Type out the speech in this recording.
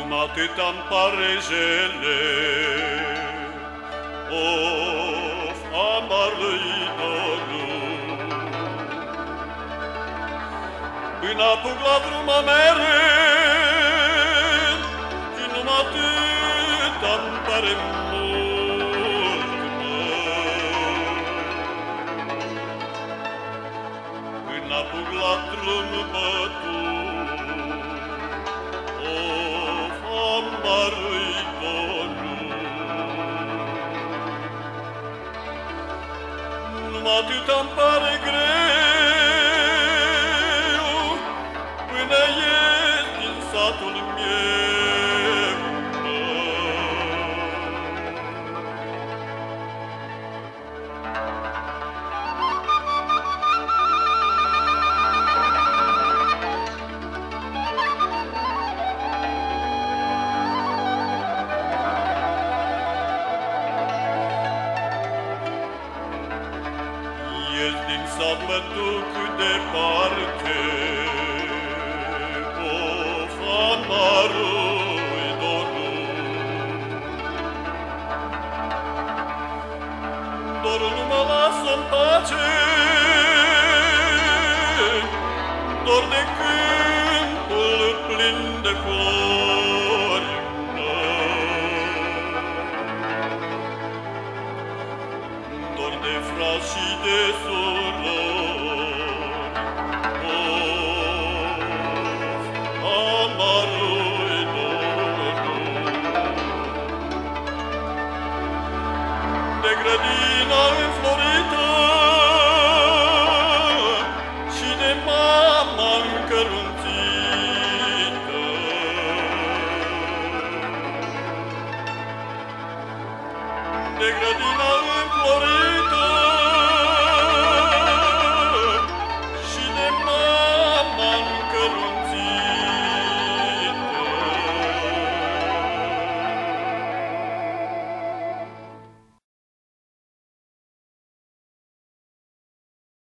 Atât-mi pare jele, of, amar-i dorul. Până apuc la drum a mereu, și numai atât-mi pare mult, până apuc la drum bătut, amar-i dorul. Numai atât-mi pare greu până ies din satul meu. Ies din sat, mă duc departe, of, amar-i dorul. Dorul nu mă lasă-n pace, dor de câmpul plin de flori. Dor de frați și de surori, of, amar-i dorul. De grădina înflorită și de mama încărunțită, de grădina înflorită